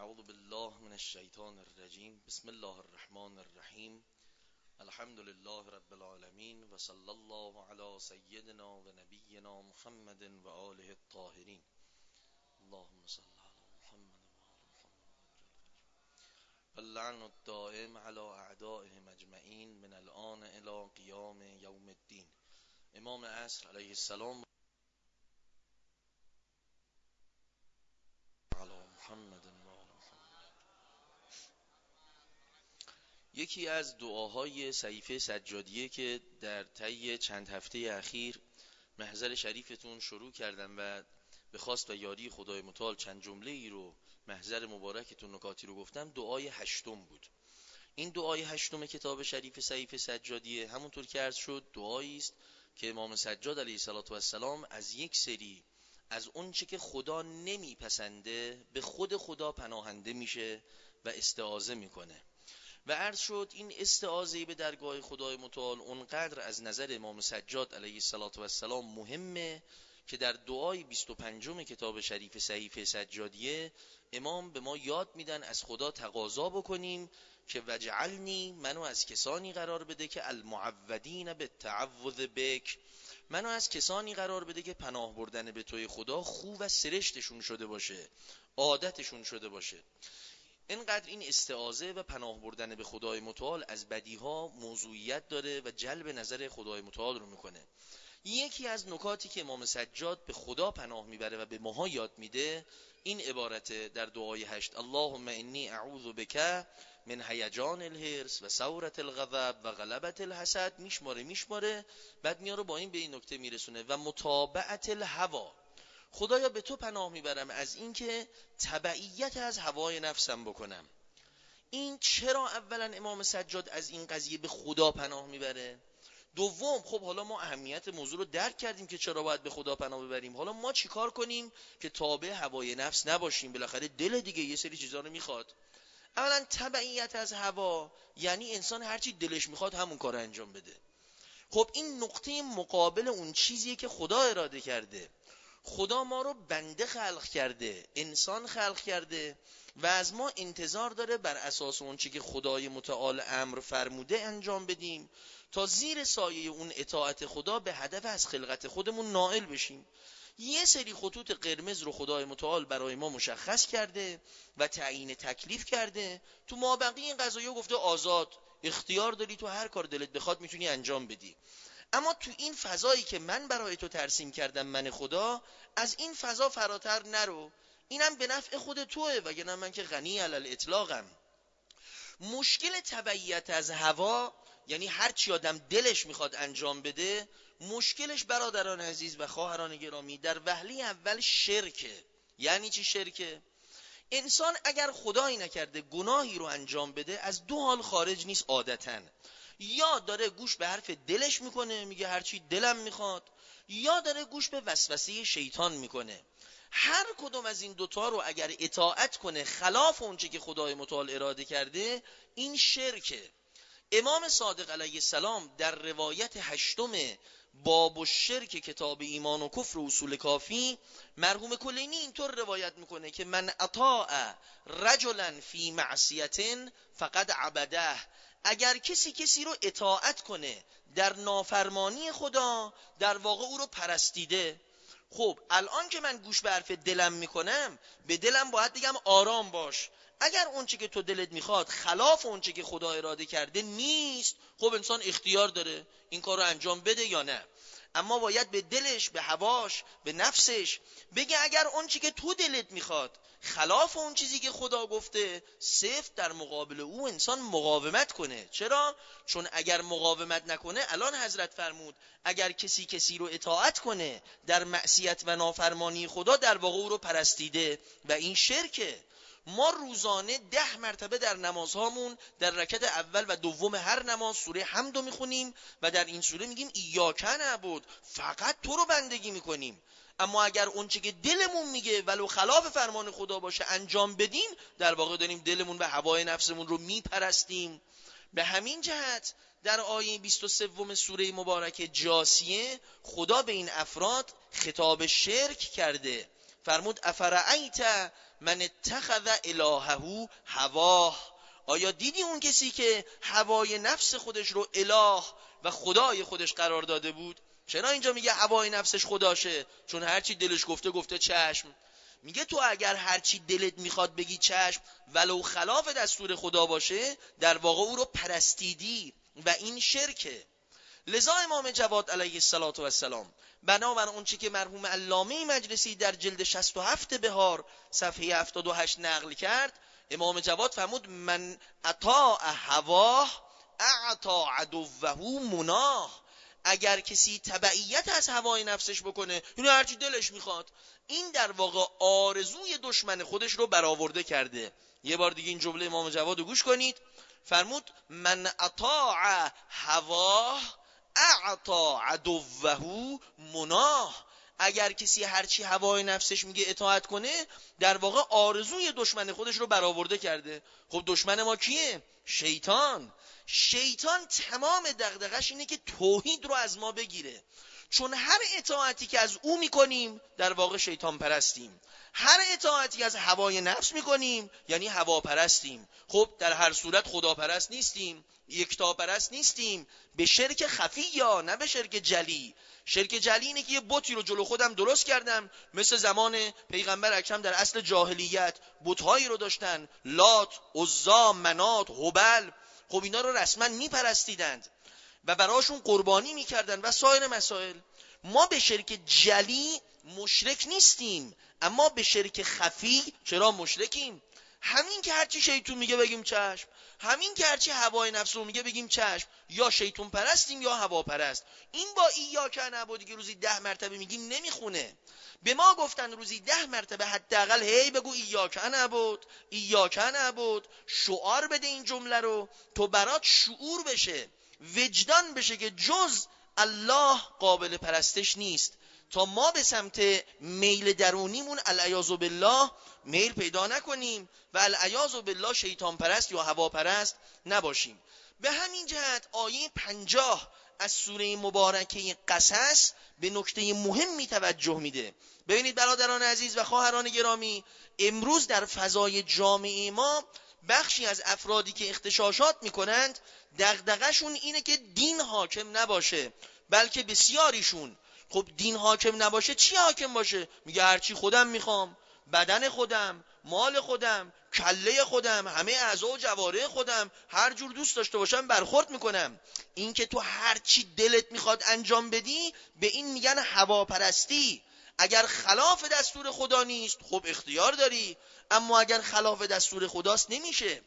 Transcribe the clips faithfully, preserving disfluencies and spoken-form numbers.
اعوذ بالله من الشیطان الرجیم. بسم الله الرحمن الرحیم. الحمد لله رب العالمین و صلی الله علی سیدنا و نبینا محمد و آله الطاهرین. اللهم صل علی محمد و آل محمد. اللعن الدائم علی اعدائهم اجمعین من الآن الی قیام یوم الدین. امام عصر علیه السلام علی محمد و آل محمد. یکی از دعاهای صحیفه سجادیه که در طی چند هفته اخیر محضر شریفتون شروع کردم و به خواست و یاری خدای متعال چند جمله ای رو محضر مبارکتون نکاتی رو گفتم. دعای هشتم بود. این دعای هشتم کتاب شریف صحیفه سجادیه همونطور که عرض شد دعایی است که امام سجاد علیه السلام از یک سری از اون چه که خدا نمیپسنده به خود خدا پناهنده میشه و استعاذه میکنه و عرض شد این استعاذه به درگاه خدای متعال اونقدر از نظر امام سجاد علیه السلام مهمه که در دعای بیست و پنجم کتاب شریف صحیفه سجادیه امام به ما یاد میدن از خدا تقاضا بکنیم که وجعلنی، منو از کسانی قرار بده که المعودین به تعوذ بک، منو از کسانی قرار بده که پناه بردن به توی خدا خوب و سرشتشون شده باشه، عادتشون شده باشه. اینقدر این استعاذه و پناه بردن به خدای متعال از بدیها موضوعیت داره و جلب نظر خدای متعال رو میکنه. یکی از نکاتی که امام سجاد به خدا پناه میبره و به ماها یاد میده این عبارته در دعای هشت: اللهم انی اعوذ بک من هیجان الحرص و ثورة الغضب و غلبة الحسد. میشماره میشماره بعد میاره با این به این نکته میرسونه و متابعت الهوا. خدایا به تو پناه میبرم از این که تبعیت از هوای نفسم بکنم. این چرا اولا امام سجاد از این قضیه به خدا پناه میبره؟ دوم، خب حالا ما اهمیت موضوع رو درک کردیم که چرا باید به خدا پناه ببریم، حالا ما چی کار کنیم که تابع هوای نفس نباشیم؟ بالاخره دل دیگه یه سری چیزا رو میخواد. اولا تبعیت از هوا یعنی انسان هرچی دلش میخواد همون کار انجام بده. خب این نقطه مقابل اون چیزیه که خدا اراده کرده. خدا ما رو بنده خلق کرده، انسان خلق کرده و از ما انتظار داره بر اساس اون چی که خدای متعال امر فرموده انجام بدیم تا زیر سایه اون اطاعت خدا به هدف از خلقت خودمون نائل بشیم. یه سری خطوط قرمز رو خدای متعال برای ما مشخص کرده و تعیین تکلیف کرده. تو مابقی این قضایا گفته آزاد، اختیار داری، تو هر کار دلت بخواد میتونی انجام بدی. اما تو این فضایی که من برای تو ترسیم کردم من خدا، از این فضا فراتر نرو. اینم به نفع خود توئه، وگرنه من که غنی علی الاطلاقم. مشکل تبعیت از هوا یعنی هر چی آدم دلش میخواد انجام بده، مشکلش برادران عزیز و خواهران گرامی در وهله اول شرکه. یعنی چی شرکه؟ انسان اگر خدایی نکرده گناهی رو انجام بده از دو حال خارج نیست عادتاً. یا داره گوش به حرف دلش میکنه، میگه هرچی دلم میخواد، یا داره گوش به وسوسه شیطان میکنه. هر کدوم از این دوتا رو اگر اطاعت کنه خلاف اونچه که خدای متعال اراده کرده، این شرکه. امام صادق علیه السلام در روایت هشتم باب الشرک کتاب ایمان و کفر و اصول کافی، مرحوم کلینی اینطور روایت میکنه که من اطاع رجلا فی معصیت فقد عبده. اگر کسی کسی رو اطاعت کنه در نافرمانی خدا، در واقع او رو پرستیده. خب الان که من گوش به حرف دلم میکنم، به دلم باید بگم آرام باش. اگر اونچه که تو دلت میخواد خلاف اونچه که خدا اراده کرده نیست، خب انسان اختیار داره این کار رو انجام بده یا نه. اما باید به دلش، به هواش، به نفسش بگه اگر اونچه که تو دلت میخواد خلاف اون چیزی که خدا گفته، سفت در مقابل او انسان مقاومت کنه. چرا؟ چون اگر مقاومت نکنه، الان حضرت فرمود اگر کسی کسی رو اطاعت کنه در معصیت و نافرمانی خدا، در واقع او رو پرستیده و این شرکه. ما روزانه ده مرتبه در نمازهامون در رکعت اول و دوم هر نماز سوره حمد رو میخونیم و در این سوره میگیم ایاک نعبد، فقط تو رو بندگی میکنیم. اما اگر اون چه که دلمون میگه ولو خلاف فرمان خدا باشه انجام بدیم، در واقع داریم دلمون و هوای نفسمون رو میپرستیم. به همین جهت در آیه بیست و سه سوره مبارکه جاسیه خدا به این افراد خطاب شرک کرده فرمود افرأیت من اتخذ الهه هواه، آیا دیدی اون کسی که هوای نفس خودش رو اله و خدای خودش قرار داده بود؟ چرا اینجا میگه هوای نفسش خداشه؟ چون هرچی دلش گفته گفته چشم. میگه تو اگر هرچی دلت میخواد بگی چشم ولو خلاف دستور خدا باشه، در واقع او رو پرستیدی و این شرکه. لذا امام جواد علیه السلام بنابر اون چی که مرحوم علامه مجلسی در جلد شصت و هفت بهار صفحه هفتاد و هشت نقل کرد، امام جواد فرمود من اطاع هواه اعطا عدوه مناه. اگر کسی تبعیت از هوای نفسش بکنه، اینو هرچی دلش میخواد، این در واقع آرزوی دشمن خودش رو برآورده کرده. یه بار دیگه این جمله امام جواد رو گوش کنید. فرمود من اطاع هواه اعطا عدوه مناه. اگر کسی هرچی هوای نفسش میگه اطاعت کنه، در واقع آرزوی دشمن خودش رو برآورده کرده. خب دشمن ما کیه؟ شیطان. شیطان تمام دغدغش اینه که توحید رو از ما بگیره، چون هر اطاعتی که از او میکنیم در واقع شیطان پرستیم، هر اطاعتی از هوای نفس میکنیم یعنی هوا پرستیم. خب در هر صورت خدا پرست نیستیم، یکتا پرست نیستیم، به شرک خفی یا نه به شرک جلی. شرک جلی اینه که یه بتی رو جلو خودم درست کردم، مثل زمان پیغمبر اکرم در اصل جاهلیت بت‌هایی رو داشتن، لات، عزا، منات، هبل. خب اینا رو رسما میپرستیدند و براشون قربانی میکردن و سایر مسائل. ما به شرک جلی مشرک نیستیم، اما به شرک خفی چرا مشرکیم؟ همین که هرچی شیطون میگه بگیم چشم، همین که هرچی هوای نفس رو میگه بگیم چشم. یا شیطون پرستیم یا هوا پرست. این با ایاک نعبدی که روزی ده مرتبه میگیم نمیخونه. به ما گفتن روزی ده مرتبه حداقل هی بگو ایاک نعبد، ایاک نعبد، شعار بده این جمله رو، تو برات شعور بشه، وجدان بشه که جز الله قابل پرستش نیست، تا ما به سمت میل درونیمون العیاذ بالله میل پیدا نکنیم و العیاذ بالله شیطان پرست یا هوا پرست نباشیم. به همین جهت آیه پنجاه از سوره مبارکه قصص به نکته مهمی توجه میده. ببینید برادران عزیز و خواهران گرامی، امروز در فضای جامعه ما بخشی از افرادی که اغتشاشات میکنند دغدغه‌شون اینه که دین حاکم نباشه، بلکه بسیاریشون خب دین حاکم نباشه چی حاکم باشه؟ میگه هرچی خودم میخوام، بدن خودم، مال خودم، کله خودم، همه اعضا و جوارح خودم، هر جور دوست داشته باشم برخورد میکنم. این که تو هرچی دلت میخواد انجام بدی، به این میگن هواپرستی. اگر خلاف دستور خدا نیست خب اختیار داری، اما اگر خلاف دستور خداست نمیشه.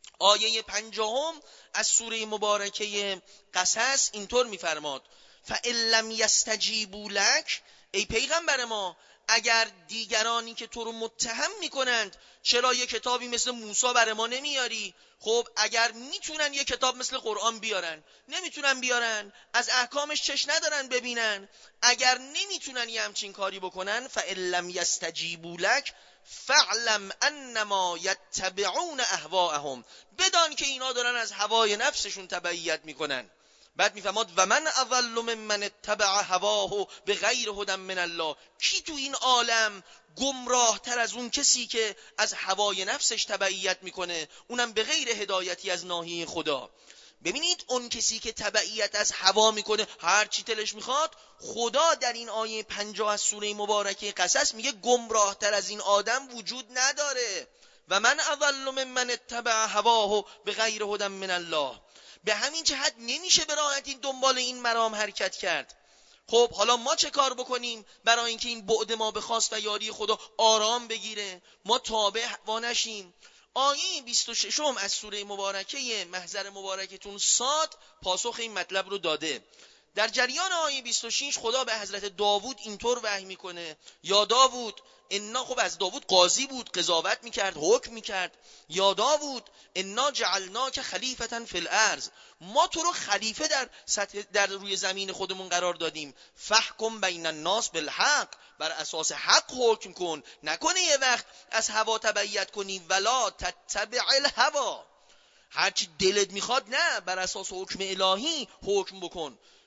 آیه پنجاهم از سوره مبارکه قصص اینطور میفرماد فَإِن لَّمْ يَسْتَجِیبُوا لَکَ، ای پیغمبر ما اگر دیگرانی که تو رو متهم میکنند چرا یه کتابی مثل موسی برای ما نمیاری؟ خب اگر میتونن یه کتاب مثل قرآن بیارن، نمیتونن بیارن، از احکامش چش ندارن ببینن، اگر نمیتونن یه همچین کاری بکنن فَإِن لَّمْ يَسْتَجِیبُوا لَکَ فَاعْلَمْ أَنَّمَا يَتَّبِعُونَ أَهْوَاءَهُم، بدان که اینا دارن از هوای نفسشون تبعیت میکنن. بعد میفرماد و من اضل ممن اتبع هواه بغیر هدی من الله، کی تو این عالم گمراه تر از اون کسی که از هوای نفسش تبعیت میکنه، اونم به غیر هدایتی از ناحیه خدا. ببینید اون کسی که تبعیت از هوا میکنه هر چی دلش میخواد، خدا در این آیه پنجاه از سوره مبارکه قصص میگه گمراه تر از این آدم وجود نداره. و من اضل ممن اتبع هواه بغیر هدی من الله. به همین جهت نمیشه به راحتی دنبال این مرام حرکت کرد. خب حالا ما چه کار بکنیم برای اینکه این بعد ما به خواست و یاری خدا آرام بگیره، ما تابع هوا نشیم؟ آیه بیست و شش از سوره مبارکه محضر مبارکتون صاد پاسخ این مطلب رو داده. در جریان آیه بیست و شش خدا به حضرت داوود اینطور وحی میکنه یا داوود انا، خب از داوود قاضی بود، قضاوت میکرد، حکم میکرد. یا داوود انا جعلناک خلیفة فی الارض، ما تو رو خلیفه در سطح در روی زمین خودمون قرار دادیم. فحکم بین الناس بالحق، بر اساس حق حکم کن، نکنه یه وقت از هوا تبعیت کنی. ولا تتبع الهوا، هرچی دلت میخواد نه، بر اساس حکم الهی حکم بکن.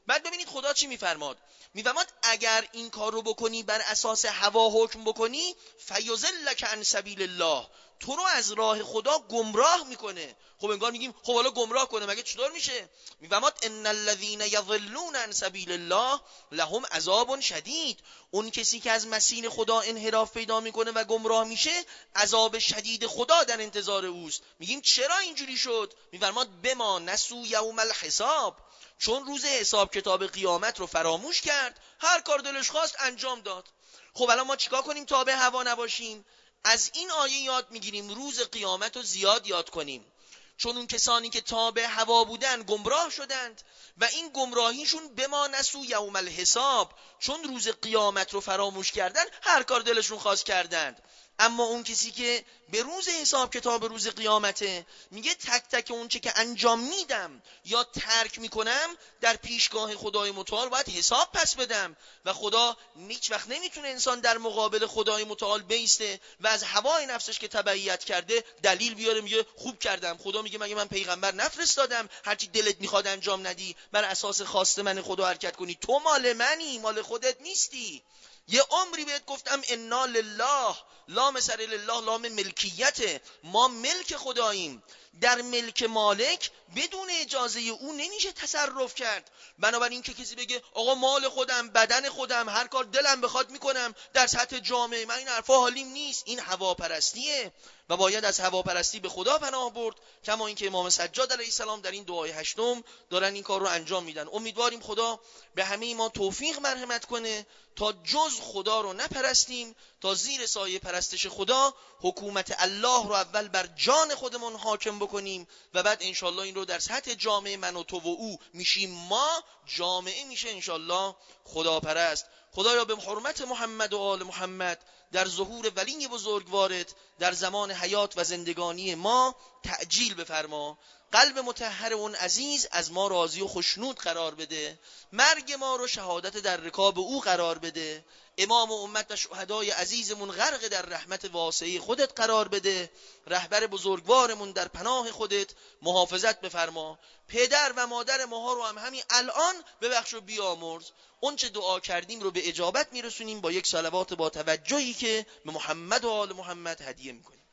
بعد ببینید خدا چی میفرماد. میفرماد اگر این کار رو بکنی، بر اساس هوا حکم بکنی، فیضلک عن سبیل الله، تو رو از راه خدا گمراه میکنه. خب انگار میگیم خب حالا گمراه کنه مگه چطور میشه؟ میفرماد ان الذین یضلون عن سبیل الله لهم عذاب شدید، اون کسی که از مسیر خدا انحراف پیدا میکنه و گمراه میشه، عذاب شدید خدا در انتظار اوست. میگیم چرا اینجوری شد؟ میفرماد بما نسوا یوم الحساب، چون روز حساب کتاب قیامت رو فراموش کرد، هر کار دلش خواست انجام داد. خب الان ما چیکار کنیم تا به هوا نباشیم؟ از این آیه یاد میگیریم روز قیامت رو زیاد یاد کنیم، چون اون کسانی که تابع هوا بودن گمراه شدند و این گمراهیشون بما نسوا یوم الحساب، چون روز قیامت رو فراموش کردن، هر کار دلشون خواست کردند. اما اون کسی که به روز حساب کتاب روز قیامته، میگه تک تک اون چه که انجام میدم یا ترک میکنم در پیشگاه خدای متعال باید حساب پس بدم و خدا هیچ وقت نمیتونه انسان در مقابل خدای متعال بیسته و از هوای نفسش که تبعیت کرده دلیل بیاره میگه خوب کردم. خدا میگه مگه من پیغمبر نفرستادم هرچی دلت میخواد انجام ندی، بر اساس خواست من خدا حرکت کنی؟ تو مال منی، مال خودت نیستی. یه عمری بهت گفتم انا لله، لام سر لله لام ملکیته، ما ملک خداییم. در ملک مالک بدون اجازه او نمیشه تصرف کرد. بنابراین که کسی بگه آقا مال خودم، بدن خودم، هر کار دلم بخواد میکنم در سطح جامعه، من این حرفا حالیم نیست، این هواپرستیه و باید از هواپرستی به خدا پناه برد، کما اینکه امام سجاد علیه السلام در این دعای هشتم دارن این کار رو انجام میدن. امیدواریم خدا به همه ما توفیق مرحمت کنه تا جز خدا رو نپرستیم، تا زیر سایه پرستش خدا حکومت الله رو اول بر جان خودمون حاکم بکنیم و بعد انشالله این رو در سطح جامعه من و تو و او میشیم ما، جامعه میشه انشالله خدا پرست. خدایا به حرمت محمد و آل محمد در ظهور ولی بزرگوارت در زمان حیات و زندگانی ما تعجیل بفرما، قلب مطهر اون عزیز از ما راضی و خشنود قرار بده، مرگ ما رو شهادت در رکاب او قرار بده، امام و امت و شهدای عزیزمون غرق در رحمت واسعه خودت قرار بده، رهبر بزرگوارمون در پناه خودت محافظت بفرما، پدر و مادر ماها رو هم همین الان ببخش و بیامرز. اون چه دعا کردیم رو به اجابت میرسونیم با یک صلوات با توجهی که به محمد و آل محمد هدیه میکنیم.